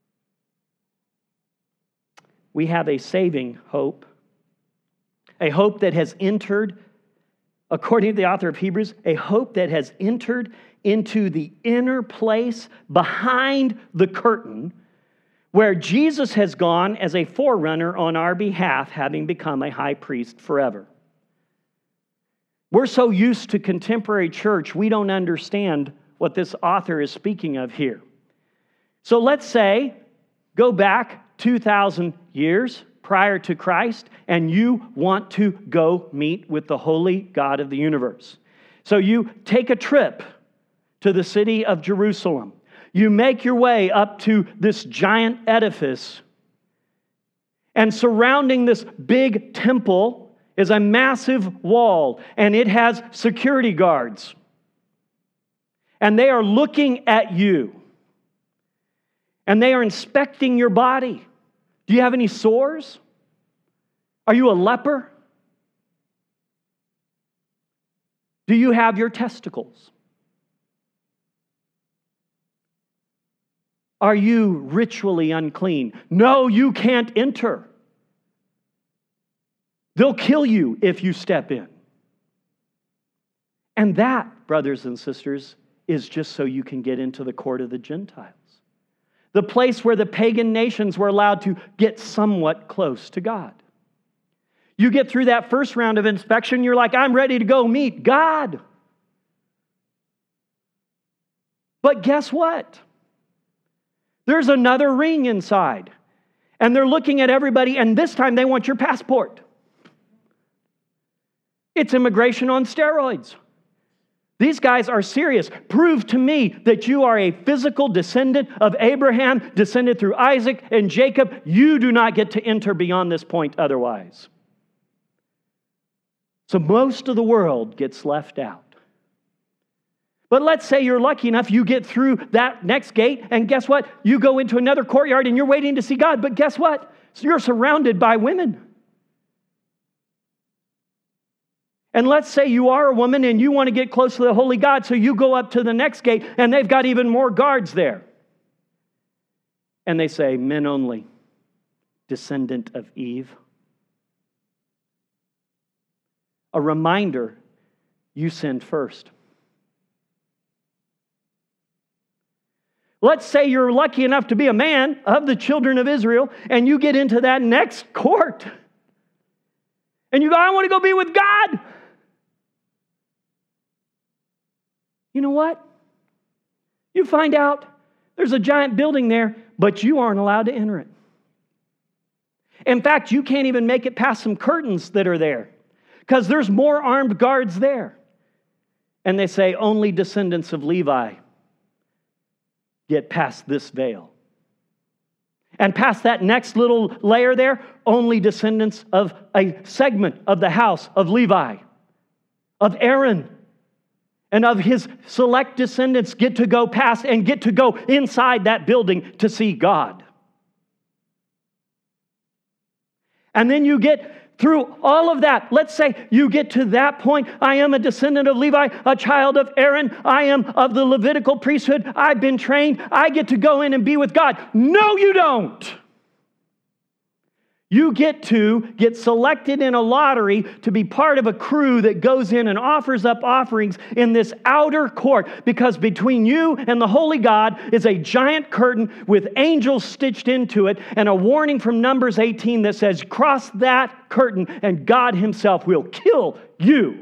We have a saving hope, a hope that has entered, according to the author of Hebrews, a hope that has entered into the inner place behind the curtain, where Jesus has gone as a forerunner on our behalf, having become a high priest forever. We're so used to contemporary church, we don't understand what this author is speaking of here. So let's say, go back 2,000 years prior to Christ, and you want to go meet with the holy God of the universe. So you take a trip to the city of Jerusalem. You make your way up to this giant edifice, and surrounding this big temple is a massive wall, and it has security guards. And they are looking at you, and they are inspecting your body. Do you have any sores? Are you a leper? Do you have your testicles? Are you ritually unclean? No, you can't enter. They'll kill you if you step in. And that, brothers and sisters, is just so you can get into the court of the Gentiles. The place where the pagan nations were allowed to get somewhat close to God. You get through that first round of inspection, you're like, I'm ready to go meet God. But guess what? There's another ring inside. And they're looking at everybody, and this time they want your passport. It's immigration on steroids. These guys are serious. Prove to me that you are a physical descendant of Abraham, descended through Isaac and Jacob. You do not get to enter beyond this point otherwise. So most of the world gets left out. But let's say you're lucky enough, you get through that next gate, and guess what? You go into another courtyard and you're waiting to see God. But guess what? You're surrounded by women. And let's say you are a woman and you want to get close to the holy God, so you go up to the next gate and they've got even more guards there. And they say, men only, descendant of Eve. A reminder, you sinned first. Let's say you're lucky enough to be a man of the children of Israel, and you get into that next court. And you go, I want to go be with God. You know what? You find out there's a giant building there, but you aren't allowed to enter it. In fact, you can't even make it past some curtains that are there, because there's more armed guards there. And they say only descendants of Levi get past this veil. And past that next little layer there, only descendants of a segment of the house of Levi, of Aaron, and of his select descendants get to go past and get to go inside that building to see God. And then you get through all of that. Let's say you get to that point. I am a descendant of Levi, a child of Aaron. I am of the Levitical priesthood. I've been trained. I get to go in and be with God. No, you don't. You get to get selected in a lottery to be part of a crew that goes in and offers up offerings in this outer court, because between you and the holy God is a giant curtain with angels stitched into it and a warning from Numbers 18 that says, cross that curtain and God himself will kill you.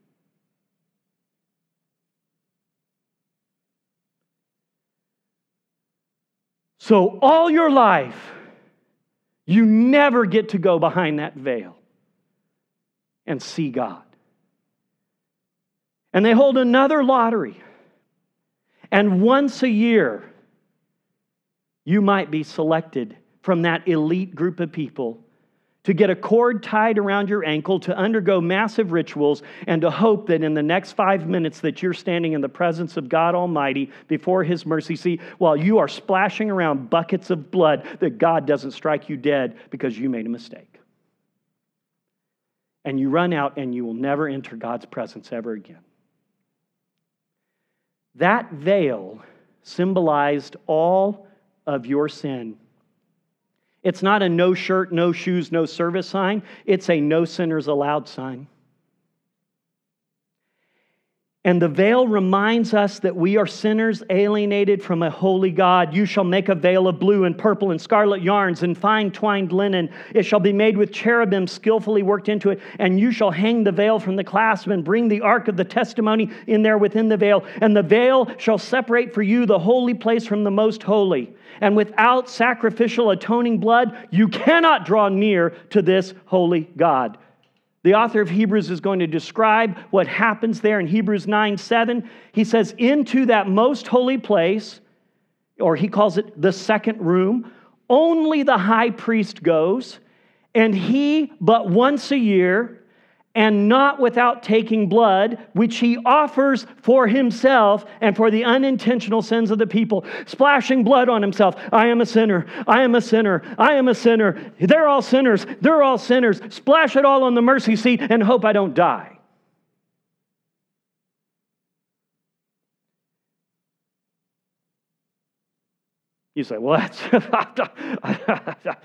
So all your life, you never get to go behind that veil and see God. And they hold another lottery. And once a year, you might be selected from that elite group of people to get a cord tied around your ankle, to undergo massive rituals, and to hope that in the next 5 minutes that you're standing in the presence of God Almighty before His mercy seat, while you are splashing around buckets of blood, that God doesn't strike you dead because you made a mistake. And you run out and you will never enter God's presence ever again. That veil symbolized all of your sin. It's not a no shirt, no shoes, no service sign. It's a no sinners allowed sign. And the veil reminds us that we are sinners alienated from a holy God. You shall make a veil of blue and purple and scarlet yarns and fine twined linen. It shall be made with cherubim skillfully worked into it. And you shall hang the veil from the clasp and bring the ark of the testimony in there within the veil. And the veil shall separate for you the holy place from the most holy. And without sacrificial atoning blood, you cannot draw near to this holy God. The author of Hebrews is going to describe what happens there in Hebrews 9:7. He says, into that most holy place, or he calls it the second room, only the high priest goes, and he but once a year, and not without taking blood, which he offers for himself and for the unintentional sins of the people, splashing blood on himself. I am a sinner. I am a sinner. I am a sinner. They're all sinners. They're all sinners. Splash it all on the mercy seat and hope I don't die. You say, well, that's...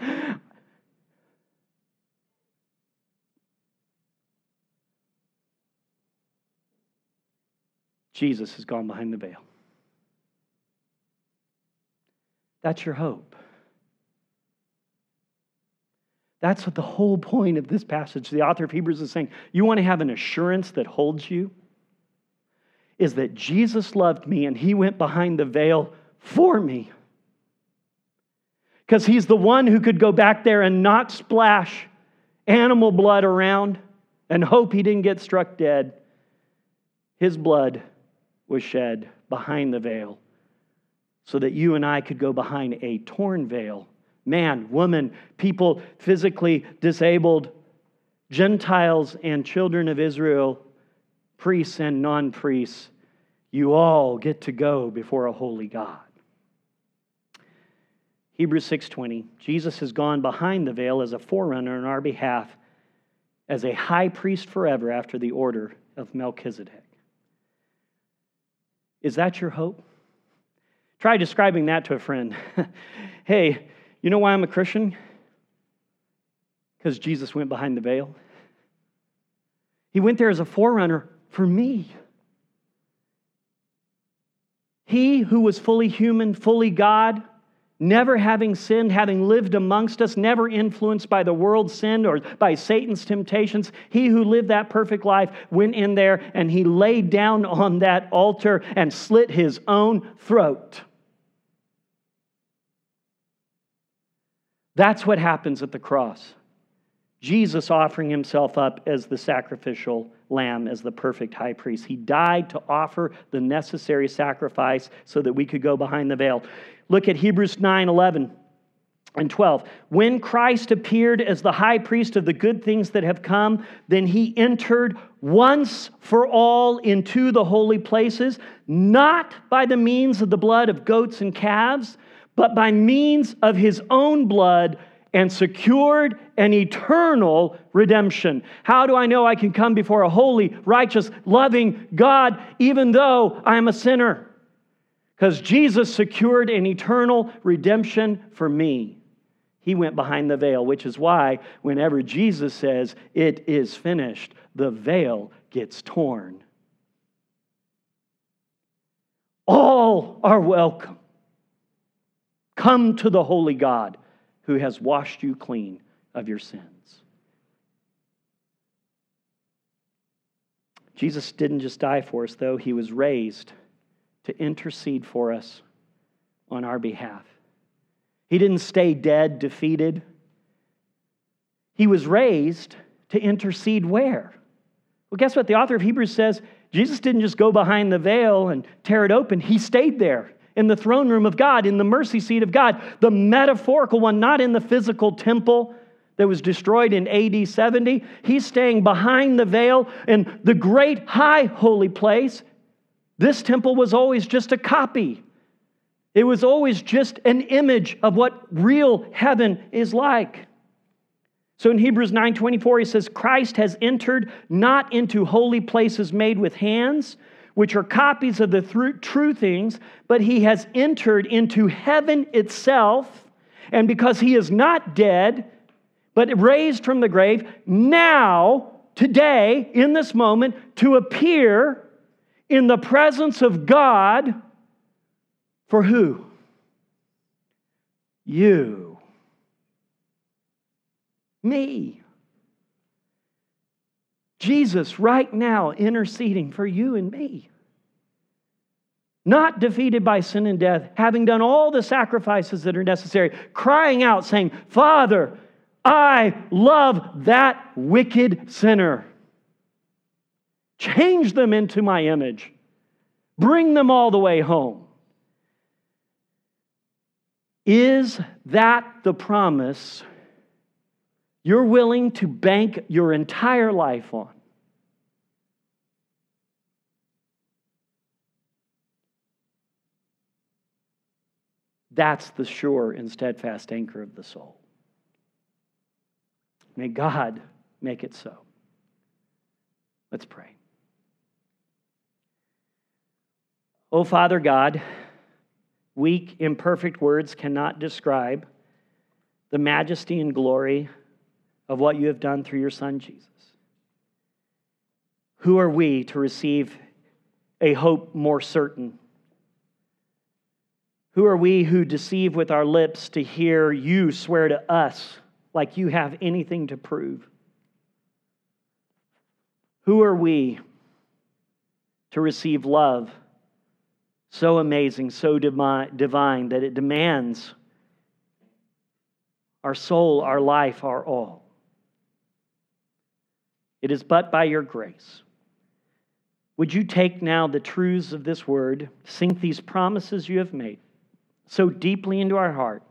Jesus has gone behind the veil. That's your hope. That's what the whole point of this passage, the author of Hebrews is saying. You want to have an assurance that holds you? Is that Jesus loved me and He went behind the veil for me. Because He's the one who could go back there and not splash animal blood around and hope He didn't get struck dead. His blood was shed behind the veil so that you and I could go behind a torn veil. Man, woman, people physically disabled, Gentiles and children of Israel, priests and non-priests, you all get to go before a holy God. Hebrews 6:20, Jesus has gone behind the veil as a forerunner on our behalf, as a high priest forever after the order of Melchizedek. Is that your hope? Try describing that to a friend. Hey, you know why I'm a Christian? Because Jesus went behind the veil. He went there as a forerunner for me. He who was fully human, fully God, never having sinned, having lived amongst us, never influenced by the world's sin or by Satan's temptations. He who lived that perfect life went in there and He laid down on that altar and slit His own throat. That's what happens at the cross. Jesus offering Himself up as the sacrificial lamb, as the perfect high priest. He died to offer the necessary sacrifice so that we could go behind the veil. Look at Hebrews 9:11 and 12. When Christ appeared as the high priest of the good things that have come, then He entered once for all into the holy places, not by the means of the blood of goats and calves, but by means of His own blood, and secured an eternal redemption. How do I know I can come before a holy, righteous, loving God even though I am a sinner? Because Jesus secured an eternal redemption for me. He went behind the veil, which is why whenever Jesus says, "It is finished," the veil gets torn. All are welcome. Come to the holy God who has washed you clean of your sins. Jesus didn't just die for us, though. He was raised to intercede for us on our behalf. He didn't stay dead, defeated. He was raised to intercede where? Well, guess what? The author of Hebrews says Jesus didn't just go behind the veil and tear it open. He stayed there in the throne room of God, in the mercy seat of God, the metaphorical one, not in the physical temple that was destroyed in AD 70. He's staying behind the veil in the great high holy place. This temple was always just a copy. It was always just an image of what real heaven is like. So in Hebrews 9:24, he says, Christ has entered not into holy places made with hands, which are copies of the true things, but he has entered into heaven itself. And because he is not dead, but raised from the grave, now, today, in this moment, to appear in the presence of God for who? You. Me. Jesus right now interceding for you and me. Not defeated by sin and death, having done all the sacrifices that are necessary, crying out saying, Father, I love that wicked sinner. Change them into my image. Bring them all the way home. Is that the promise you're willing to bank your entire life on? That's the sure and steadfast anchor of the soul. May God make it so. Let's pray. Oh, Father God, weak, imperfect words cannot describe the majesty and glory of what you have done through your Son, Jesus. Who are we to receive a hope more certain? Who are we who deceive with our lips to hear you swear to us like you have anything to prove? Who are we to receive love so amazing, so divine that it demands our soul, our life, our all? It is but by your grace. Would you take now the truths of this word, sink these promises you have made so deeply into our heart,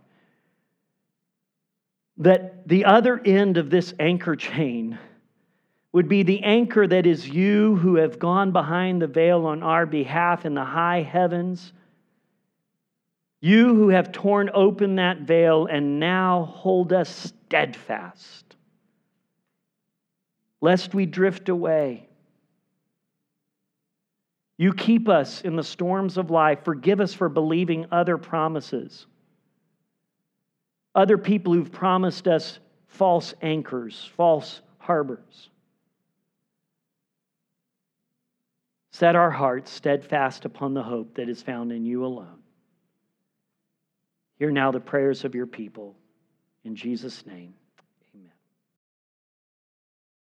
that the other end of this anchor chain would be the anchor that is you who have gone behind the veil on our behalf in the high heavens. You who have torn open that veil and now hold us steadfast, lest we drift away. You keep us in the storms of life. Forgive us for believing other promises. Other people who've promised us false anchors, false harbors. Set our hearts steadfast upon the hope that is found in you alone. Hear now the prayers of your people. In Jesus' name.